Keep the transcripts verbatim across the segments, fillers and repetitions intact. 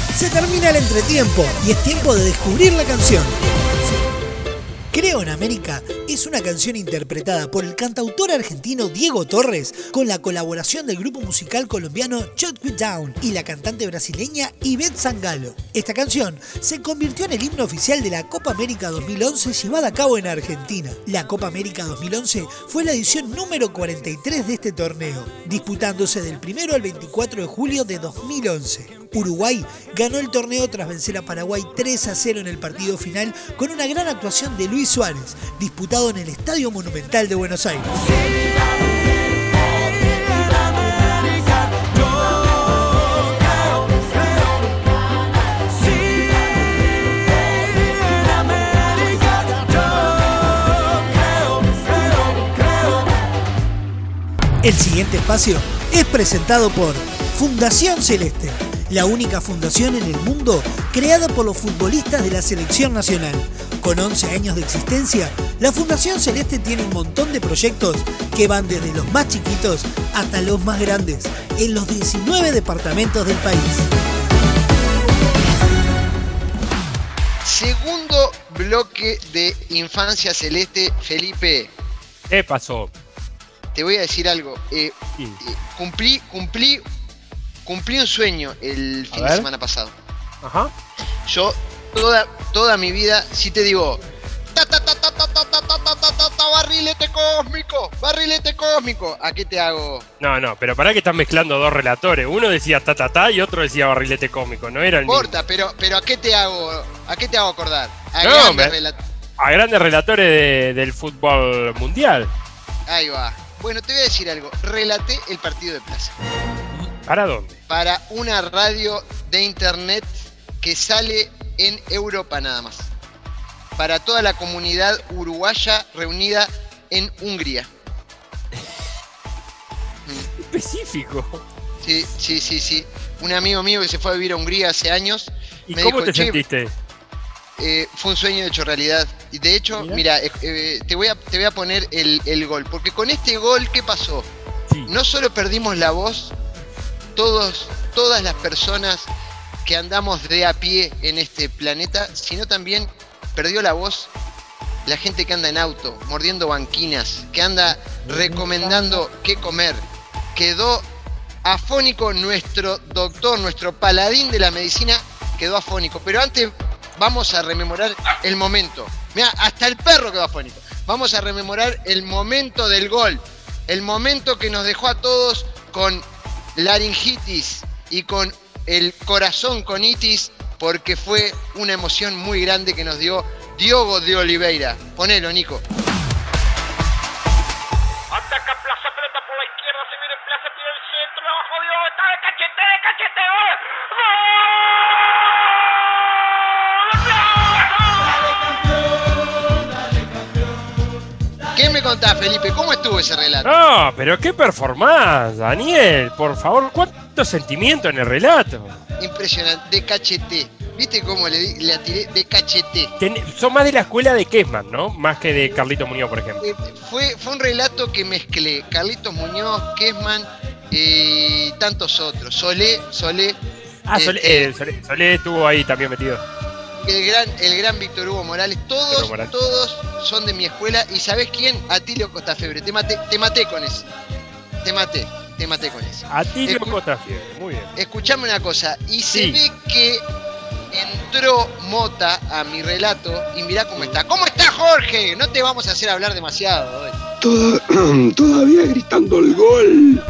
Se termina el entretiempo y es tiempo de descubrir la canción. Creo en América es una canción interpretada por el cantautor argentino Diego Torres con la colaboración del grupo musical colombiano Shut You Down y la cantante brasileña Ivette Sangalo. Esta canción se convirtió en el himno oficial de la Copa América dos mil once llevada a cabo en Argentina. La Copa América dos mil once fue la edición número cuarenta y tres de este torneo, disputándose del primero al veinticuatro de julio de dos mil once. Uruguay ganó el torneo tras vencer a Paraguay tres a cero en el partido final con una gran actuación de Luis Suárez, disputado en el Estadio Monumental de Buenos Aires. El siguiente espacio es presentado por Fundación Celeste, la única fundación en el mundo creada por los futbolistas de la selección nacional. Con once años de existencia, la Fundación Celeste tiene un montón de proyectos que van desde los más chiquitos hasta los más grandes, en los diecinueve departamentos del país. Segundo bloque de Infancia Celeste. Felipe, ¿qué pasó? Te voy a decir algo. Eh, Sí. eh, cumplí, cumplí, cumplí un sueño el fin de semana pasado. Ajá. Yo toda, toda mi vida, si te digo, ta ta ta ta ta ta ta ta ta ta ta ta barrilete cósmico, barrilete cósmico, ¿a qué te hago? No, no, pero pará que estás mezclando dos relatores. Uno decía ta ta ta y otro decía barrilete cómico. No era el mismo. Corta, pero, pero ¿a qué te hago? ¿A qué te hago acordar? A No, grandes me- relat- A grandes relatores de- del fútbol mundial. Ahí va. Bueno, te voy a decir algo. Relaté el partido de Plaza ¿Para dónde? para una radio de internet que sale en Europa nada más. Para toda la comunidad uruguaya reunida en Hungría. Específico. Sí, sí, sí, sí. Un amigo mío que se fue a vivir a Hungría hace años ¿Y me cómo dijo, te "Che, sentiste? eh, fue un sueño hecho realidad". Y de hecho, Mirá. mira, eh, eh, te, voy a, te voy a poner el, el gol. Porque con este gol, ¿qué pasó? Sí. No solo perdimos la voz, todos, todas las personas que andamos de a pie en este planeta, sino también perdió la voz la gente que anda en auto, mordiendo banquinas, que anda recomendando qué comer. Quedó afónico nuestro doctor, nuestro paladín de la medicina, quedó afónico. Pero antes vamos a rememorar el momento. Mirá, hasta el perro quedó afónico. Vamos a rememorar el momento del gol. El momento que nos dejó a todos con laringitis y con el corazón con itis, porque fue una emoción muy grande que nos dio Diogo de Oliveira. Ponelo, Nico. Ataca Plaza, pelota por la izquierda, se viene Plaza, tira el centro, abajo Dios, está de cachete, de cachete, ¡gol! ¿Qué me contás, Felipe? ¿Cómo estuvo ese relato? No, pero qué performance, Daniel. Por favor, cuánto sentimiento en el relato. Impresionante, de cachete. ¿Viste cómo le, di- le atiré de cachete? Ten- son más de la escuela de Kessman, ¿no? Más que de Carlito Muñoz, por ejemplo. Eh, fue, fue un relato que mezclé Carlitos Muñoz, Kessman y tantos otros. Solé, Solé, Ah, eh, Solé, eh, eh, Solé, Solé estuvo ahí también metido. el gran, el gran Víctor Hugo Morales. Todos, Hugo Morales. todos son de mi escuela. ¿Y sabés quién? Atilio Costafebre. Te maté, te maté con ese. Te maté, te maté con ese. Atilio Escu- Costafiebre, muy bien. Escuchame una cosa. Y se Sí. ve que entró Mota a mi relato. Y mirá cómo está. ¿Cómo está Jorge? No te vamos a hacer hablar demasiado hoy. Toda- todavía gritando el gol.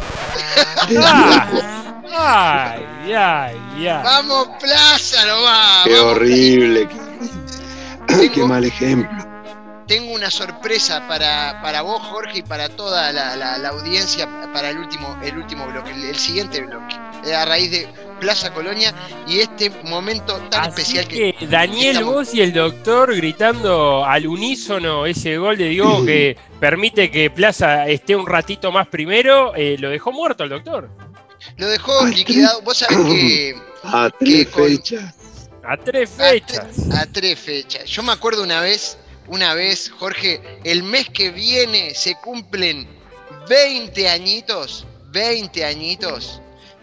Ah, ay, ay, ay. Vamos, Plaza nomás. Qué vamos, horrible. Qué, Tengo- qué mal ejemplo. Tengo una sorpresa para, para vos, Jorge, y para toda la, la- la audiencia para el último, el último bloque, el, el siguiente bloque. Eh, A raíz de Plaza Colonia y este momento tan Así especial que, que. Daniel, estamos- vos y el doctor gritando al unísono ese gol de Diego que permite que Plaza esté un ratito más primero, eh, lo dejó muerto el doctor. Lo dejó Ay, liquidado. Vos sabés que. A tres con- fechas. A tres A, fechas. tre- a tres fechas. Yo me acuerdo una vez, una vez, Jorge, el mes que viene se cumplen veinte añitos, veinte añitos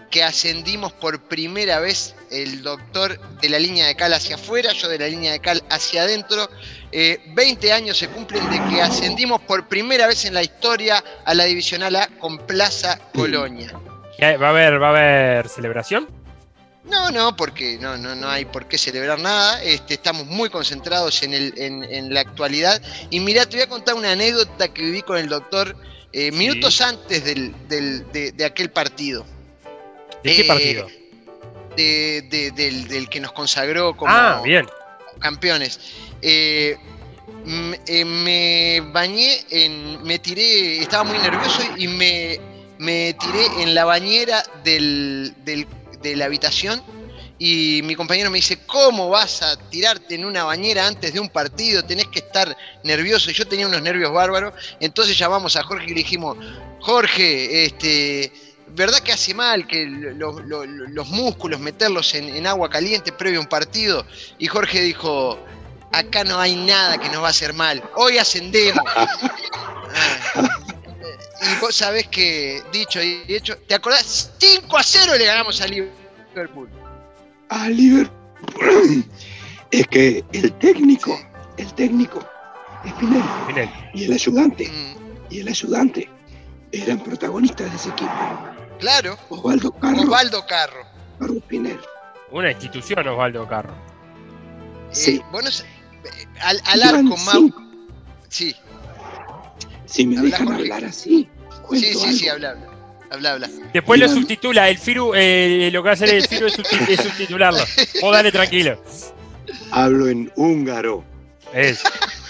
que ascendimos por primera vez, el doctor de la línea de cal hacia afuera, yo de la línea de cal hacia adentro. Eh, veinte años se cumplen de que ascendimos por primera vez en la historia a la Divisional A con Plaza Colonia. ¿Va a haber, va a haber celebración? No, no, porque no, no, no hay por qué celebrar nada. Este, estamos muy concentrados en, el, en, en la actualidad. Y mirá, te voy a contar una anécdota que viví con el doctor eh, Sí. minutos antes del, del, de, de aquel partido. ¿De qué Eh, partido? De, de- del, del que nos consagró como Ah, bien. campeones. Eh, m- eh, me bañé, en, me tiré, estaba muy nervioso y me, me tiré en la bañera del, del- de la habitación y mi compañero me dice, ¿cómo vas a tirarte en una bañera antes de un partido? Tenés que estar nervioso. Y yo tenía unos nervios bárbaros, entonces llamamos a Jorge y le dijimos, Jorge, este... ¿verdad que hace mal que lo- lo- lo- los músculos meterlos en, en agua caliente previo a un partido? Y Jorge dijo, acá no hay nada que nos va a hacer mal, hoy ascendemos. Ah. Y vos sabés que, dicho y hecho, ¿te acordás? cinco a cero le ganamos a Liverpool. A Liverpool. Es que el técnico, el técnico, Spinelli, Spinelli. y el ayudante, Mm, y el ayudante eran protagonistas de ese equipo. claro, Osvaldo Carlos, Osvaldo Carro. Carlos Spinelli. Una institución, Osvaldo Carro. Sí. Eh, vos no sé, eh, al, al Llevan arco, Mau. cinco. Sí, Si me Habla, dejan Jorge. hablar así, cuento sí, sí, algo. sí, habla, habla, habla, habla. Después lo Llevan- subtitula, el Firu, eh, lo que va a hacer el Firu es, subti- es subtitularlo. Vos dale tranquilo. Hablo en húngaro. Es.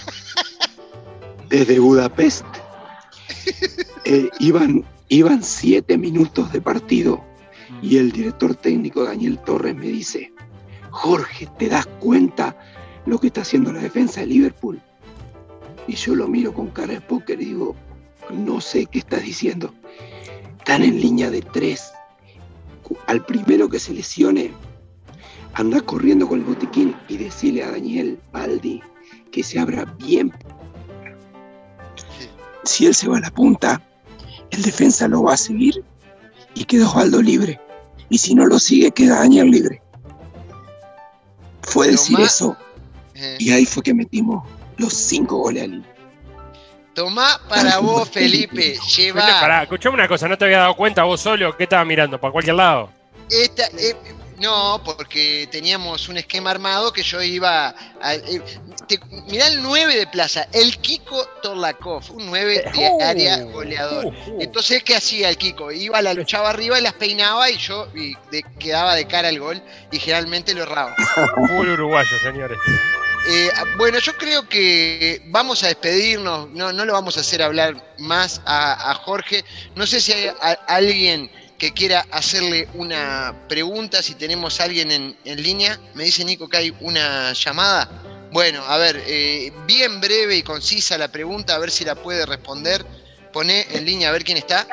Desde Budapest. Eh, iban, iban siete minutos de partido y el director técnico Daniel Torres me dice, Jorge, ¿te das cuenta lo que está haciendo la defensa de Liverpool? Y yo lo miro con cara de póker y digo, no sé qué estás diciendo. Están en línea de tres. Al primero que se lesione, anda corriendo con el botiquín y decirle a Daniel Baldi que se abra bien. Si él se va a la punta, el defensa lo va a seguir y queda Osvaldo libre. Y si no lo sigue, queda Daniel libre. Fue Lo decir más- eso Eh, y ahí fue que metimos los cinco goles al hilo. Tomá para vos, Felipe, Pero, lleva pará, escuchame una cosa, ¿no te había dado cuenta vos solo? ¿Qué estabas mirando? ¿Para cualquier lado? esta. eh, no, porque teníamos un esquema armado que yo iba a. eh, te- mirá el nueve de Plaza, el Kiko Torlakov, un nueve de Uh, área goleador. uh, uh. Entonces, ¿qué hacía el Kiko? Iba, la luchaba arriba y las peinaba y yo y de- quedaba de cara al gol y generalmente lo erraba. Fútbol uruguayo, señores. Eh, bueno, yo creo que vamos a despedirnos, no, no lo vamos a hacer hablar más a, a Jorge. No sé si hay a- alguien que quiera hacerle una pregunta, si tenemos a alguien en, en línea. Me dice Nico que hay una llamada. Bueno, a ver, eh, bien breve y concisa la pregunta, a ver si la puede responder. Poné en línea a ver quién está.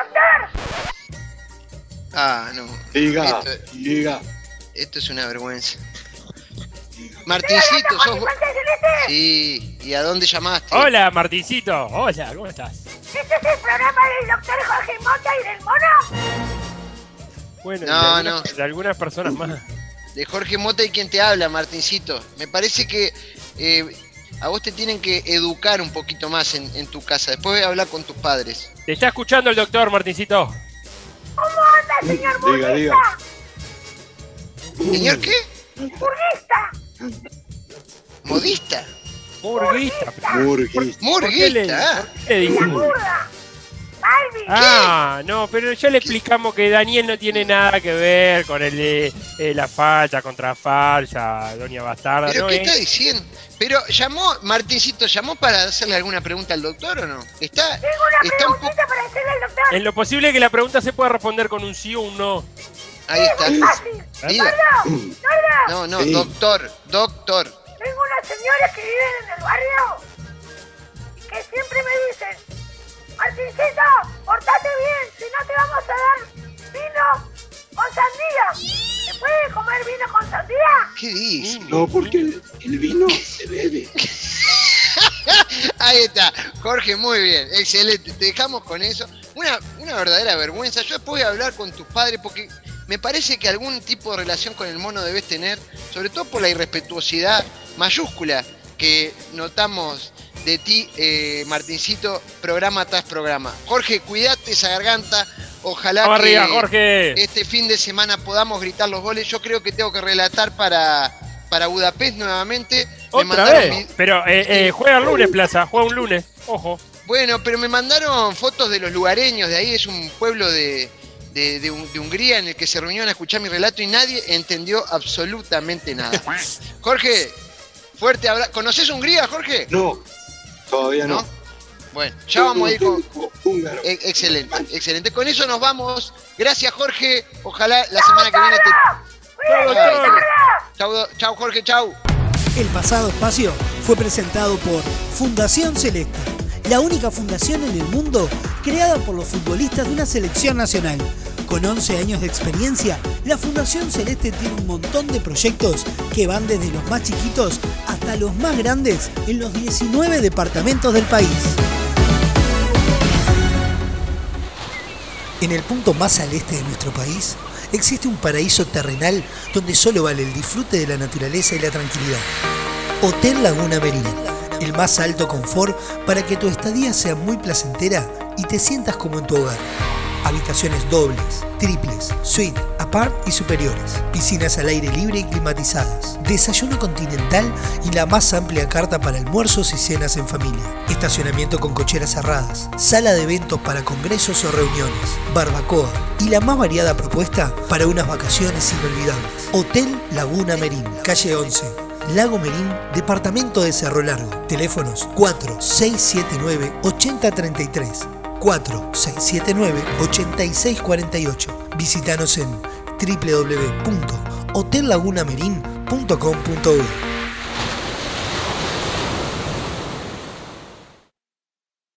Ah, no. Diga, Esto- diga. Esto es una vergüenza. Martincito, sos vos. Sí, ¿y a dónde llamaste? Hola, Martincito. Hola, ¿cómo estás? ¿Este es el programa del doctor Jorge Mota y del mono? Bueno, No, de, algunas, no. de algunas personas más. De Jorge Mota y quien te habla, Martincito. Me parece que eh, a vos te tienen que educar un poquito más en, en tu casa. Después voy a hablar con tus padres. Te está escuchando el doctor, Martincito. ¿Cómo anda, señor Diga, diga. burguista? ¿Señor qué? ¡Burguista! ¿Modista? Burguista. Murguista. ¿Por qué le, ¿Murguista? por qué le dijimos? ¡Burda! ¡Balbi! Ah, no, pero ya le explicamos que Daniel no tiene nada que ver con el de eh, la falta contra falsa, doña Bastarda, ¿Pero ¿no? qué eh? está diciendo? Pero llamó, Martincito, ¿llamó para hacerle alguna pregunta al doctor o no? Está, Tengo una está un poco... preguntita para hacerle al doctor. En lo posible que la pregunta se pueda responder con un sí o un no. Ahí está. Fácil. Diga. ¡Gordo! ¡Gordo! No, no, Sí. doctor, doctor. Tengo unas señoras que viven en el barrio que siempre me dicen, Martincito, portate bien, si no te vamos a dar vino con sandía. ¿Se puede comer vino con sandía? ¿Qué dice? No, porque el, el vino se bebe. Ahí está, Jorge, muy bien, excelente, te dejamos con eso. Una, una verdadera vergüenza. Yo después voy a hablar con tus padres porque me parece que algún tipo de relación con el mono debes tener, sobre todo por la irrespetuosidad mayúscula que notamos de ti, eh, Martincito, programa tras programa. Jorge, cuidate esa garganta. Ojalá Vamos que arriba, Jorge. este fin de semana podamos gritar los goles. Yo creo que tengo que relatar para, para Budapest nuevamente. ¿Otra vez? Mi... Pero eh, eh, juega el lunes, Plaza, juega un lunes, ojo. Bueno, pero me mandaron fotos de los lugareños de ahí, es un pueblo de, de, de, de Hungría en el que se reunieron a escuchar mi relato y nadie entendió absolutamente nada. Jorge, fuerte abrazo. ¿Conoces Hungría, Jorge? No, todavía no. ¿No? Bueno, ya vamos a ir con... Excelente, excelente. Con eso nos vamos. Gracias, Jorge. Ojalá la semana que viene te... Chau, chau, Jorge, chau. El pasado espacio fue presentado por Fundación Celeste, la única fundación en el mundo creada por los futbolistas de una selección nacional. Con once años de experiencia, la Fundación Celeste tiene un montón de proyectos que van desde los más chiquitos hasta los más grandes en los diecinueve departamentos del país. En el punto más al este de nuestro país, existe un paraíso terrenal donde solo vale el disfrute de la naturaleza y la tranquilidad. Hotel Laguna Merín, el más alto confort para que tu estadía sea muy placentera y te sientas como en tu hogar. Habitaciones dobles, triples, suite, apart y superiores. Piscinas al aire libre y climatizadas. Desayuno continental y la más amplia carta para almuerzos y cenas en familia. Estacionamiento con cocheras cerradas. Sala de eventos para congresos o reuniones. Barbacoa y la más variada propuesta para unas vacaciones inolvidables. Hotel Laguna Merín, calle once. Lago Merín, departamento de Cerro Largo. Teléfonos cuatro seis siete nueve, ocho cero tres tres. cuatro seis siete nueve, ocho seis cuatro ocho. Visítanos en w w w punto hotel laguna merín punto com punto u y.